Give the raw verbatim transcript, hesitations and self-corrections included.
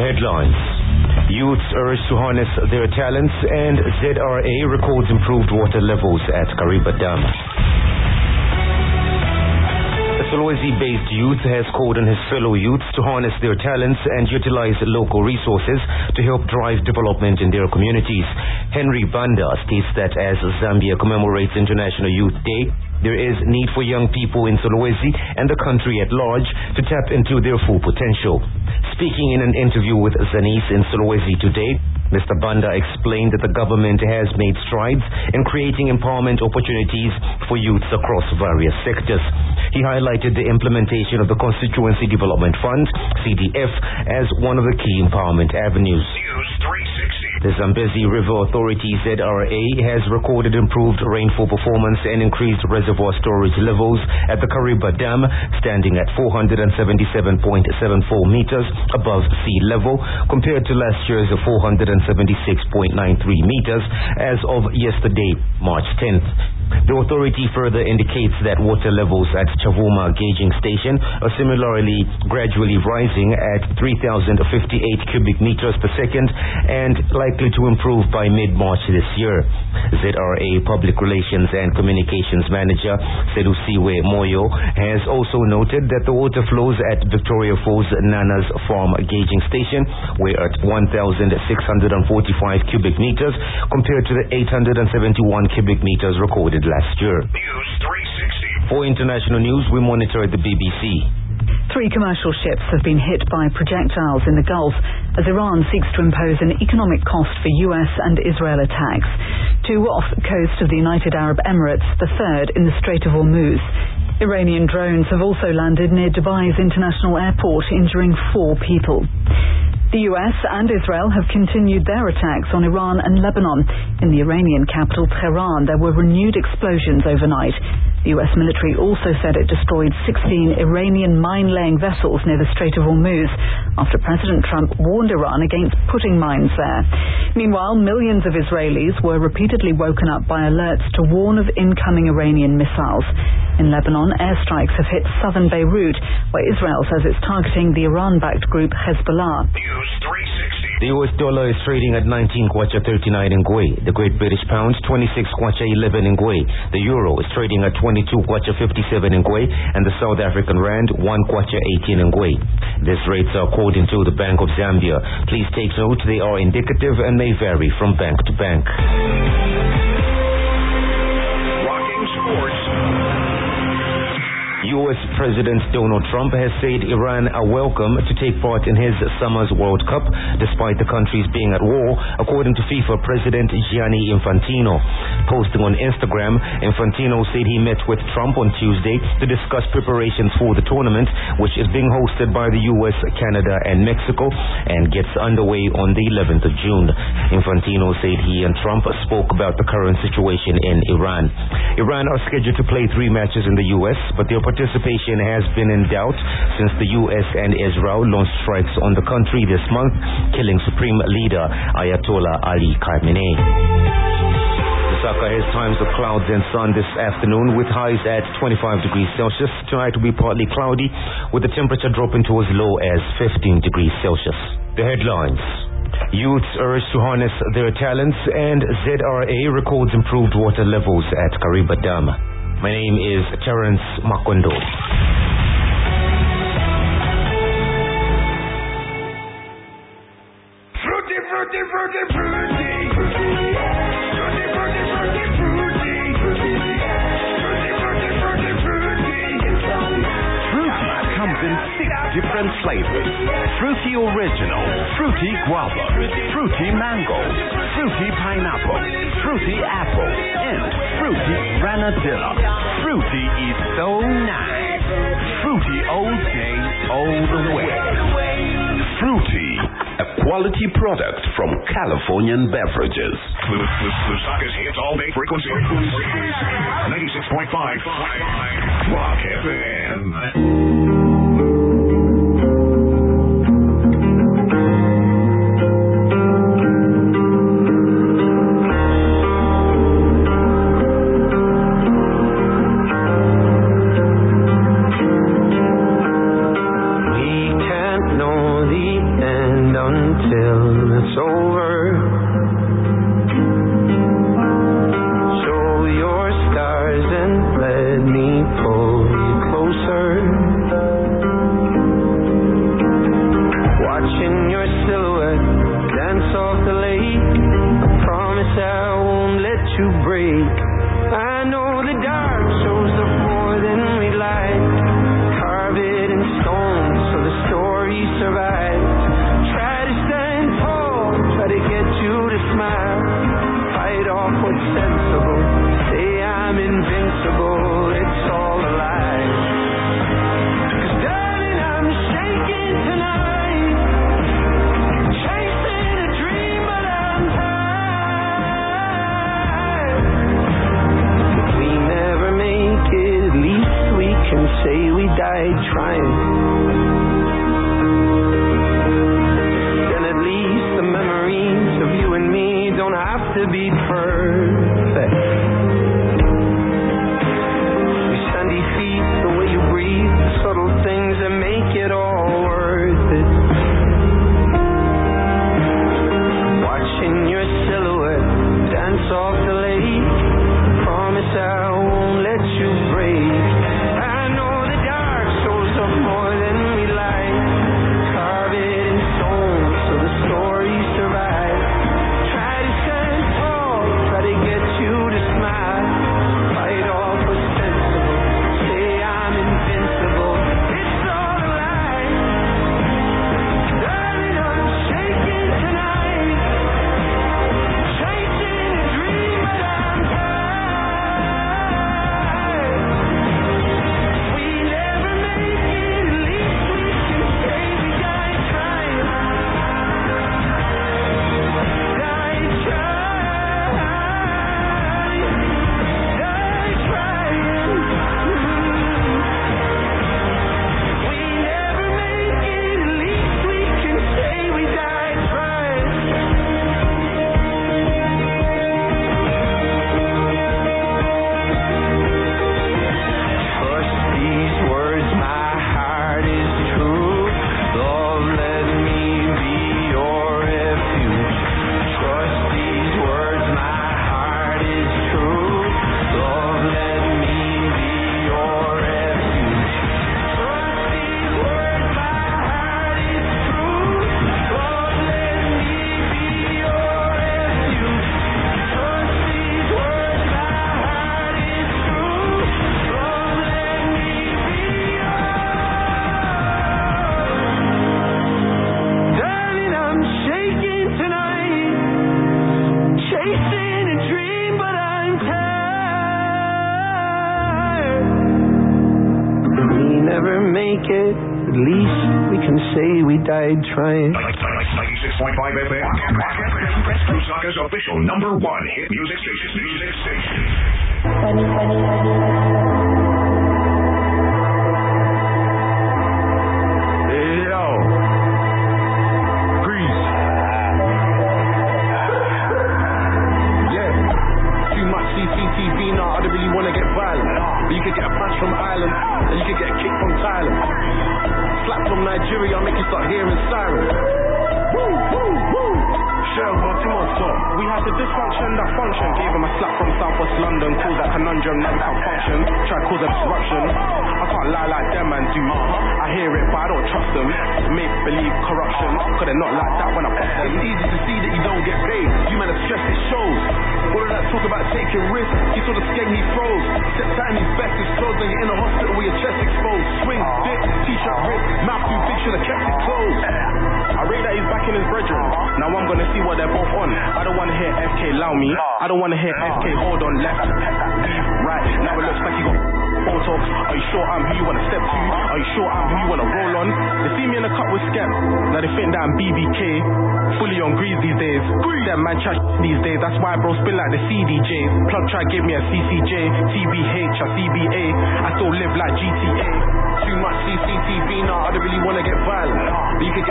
headlines. Youths urged to harness their talents, and Z R A records improved water levels at Kariba Dam. A Solwezi-based youth has called on his fellow youths to harness their talents and utilize local resources to help drive development in their communities. Henry Banda states that as Zambia commemorates International Youth Day, there is need for young people in Solwezi and the country at large to tap into their full potential. Speaking in an interview with Zanis in Solwezi today, Mister Banda explained that the government has made strides in creating empowerment opportunities for youths across various sectors. He highlighted the implementation of the Constituency Development Fund, C D F, as one of the key empowerment avenues. News three sixty. The Zambezi River Authority, Z R A, has recorded improved rainfall performance and increased reservoir storage levels at the Kariba Dam, standing at four hundred seventy-seven point seven four meters above sea level, compared to last year's four hundred seventy-six point nine three meters as of yesterday, March tenth. The authority further indicates that water levels at Chavuma Gauging Station are similarly gradually rising at three thousand fifty-eight cubic meters per second and likely to improve by mid-March this year. Z R A Public Relations and Communications Manager Selusiwe Moyo has also noted that the water flows at Victoria Falls Nana's Farm Gauging Station were at one thousand six hundred forty-five cubic meters compared to the eight hundred seventy-one cubic meters recorded last year. News three sixty. For international news, we monitor the B B C. Three commercial ships have been hit by projectiles in the Gulf as Iran seeks to impose an economic cost for U S and Israel attacks. Two off the coast of the United Arab Emirates, the third in the Strait of Hormuz. Iranian drones have also landed near Dubai's international airport, injuring four people. The U S and Israel have continued their attacks on Iran and Lebanon. In the Iranian capital, Tehran, there were renewed explosions overnight. The U S military also said it destroyed sixteen Iranian mine-laying vessels near the Strait of Hormuz after President Trump warned Iran against putting mines there. Meanwhile, millions of Israelis were repeatedly woken up by alerts to warn of incoming Iranian missiles. In Lebanon, airstrikes have hit southern Beirut, where Israel says it's targeting the Iran-backed group Hezbollah. News three sixty. The U S dollar is trading at nineteen kwacha thirty-nine in Gwei. The Great British Pound, twenty-six kwacha eleven in Gwei. The Euro is trading at twenty-two kwacha fifty-seven in Gwei, and the South African Rand, one kwacha eighteen in Gwei. These rates are according to the Bank of Zambia. Please take note, they are indicative and may vary from bank to bank. Rocking sports. U S President Donald Trump has said Iran are welcome to take part in his summer's World Cup, despite the countries being at war, according to FIFA President Gianni Infantino. Posting on Instagram, Infantino said he met with Trump on Tuesday to discuss preparations for the tournament, which is being hosted by the U S, Canada, and Mexico, and gets underway on the eleventh of June. Infantino said he and Trump spoke about the current situation in Iran. Iran are scheduled to play three matches in the U S, but their participation has been in doubt since the U S and Israel launched strikes on the country this month, killing Supreme Leader Ayatollah Ali Khamenei. Lusaka has times of clouds and sun this afternoon with highs at twenty-five degrees Celsius. Tonight will be partly cloudy with the temperature dropping to as low as fifteen degrees Celsius. The headlines. Youths urged to harness their talents, and Z R A records improved water levels at Kariba Dam. My name is Terence Makondo. Fruity, fruity, fruity, fruity. Fruity, fruity, fruity, fruity. Fruity, fruity, fruity, fruity. Fruity comes in six different flavors. Fruity Original, Fruity Guava, Fruity Mango, Fruity Pineapple, Fruity Apple, and Fruity Granadilla. Fruity is so nice. Fruity all day, all the way. Fruity, a quality product from Californian Beverages. Lusaka's hits all day frequency. ninety-six point five. Rock F M. We can't know the end until it's over. Show your stars and let me pull you closer. Watching your silhouette dance off the lake. I promise I won't let you break. I know the dark shows up more than we like. Carve it in stone so the story survives. Try to stand tall, try to get you to smile. Fight off what's sensible, say I'm invincible. It's all a lie. 'Cause darling, I'm shaking tonight. Chasing a dream, but I'm tired. If we never make it, at least we can say we died trying. Then at least the memories of you and me don't have to be perfect. Your Sunday feet, the way you breathe, the subtle things that make it all worth it. Watching your silhouette dance off the lake. Promise I won't let you break. I know the dark shows up more than we like. Carve it in stone so the story survives. Try to stand tall, try to get you to smile. Fight off what's sensible, say I'm invincible. It's all a lie. Darling, I'm shaking tonight. Chasing a dream, but I'm tired. We never make it, at least we can say we died trying. Died trying. Died trying. We never make it, at least we can say we died trying. Trust these words, my heart is true. Love, let me be your refuge. Trust these words, my heart is true. Love, let me be your refuge. Trust these words, my heart is true. Love, let me be your refuge. Trust these words, my heart is true. Love, let me be yours. Darling, I'm shaking tonight. Chasing a dream, but I'm tired. We never make it, at least we can say we died trying. ninety-six point five F M. Rock F M. Lusaka's official number one hit music station. Music station. Hey, yo. Grease. Yeah, too much C C T V now, I don't really wanna get violent. But you could get a punch from Ireland, and you could get a kick from Thailand. Slap from Nigeria, make you start hearing sirens. Woo, woo, woo. Sure, what you want, so we had the dysfunction that function. Gave him a slap from Southwest London, caused that conundrum, never can function. Tried to cause a disruption. I can't lie like them man do. I hear it, but I don't trust them. Make believe corruption, cause they're not like that when I bust them. It's easy to see that you don't get paid. You man are stressed, it shows. All of that talk about taking risks, he saw the skeg he froze. Step tighten his vest is closed, then you're in the hospital with your chest exposed. Swing, dip, t-shirt rip, mouth too big, should have kept it closed. I rate that he's back in his brethren. Now I'm gonna see what they're both on. I don't wanna hear F K allow me. I don't wanna hear F K hold on left, leave, right. Now it looks like you got Botox. Are you sure I'm who you wanna step to? Are you sure I'm who you wanna roll on? They see me in the cup with Skep. Now they think that I'm B B K. Fully on grease these days. That man trash these days. That's why bro spin like the C D Js. Plug try give me a C C J, T B H or C B A. I still live like G T A. Too much C C T V now, I don't really wanna get violent. But you could get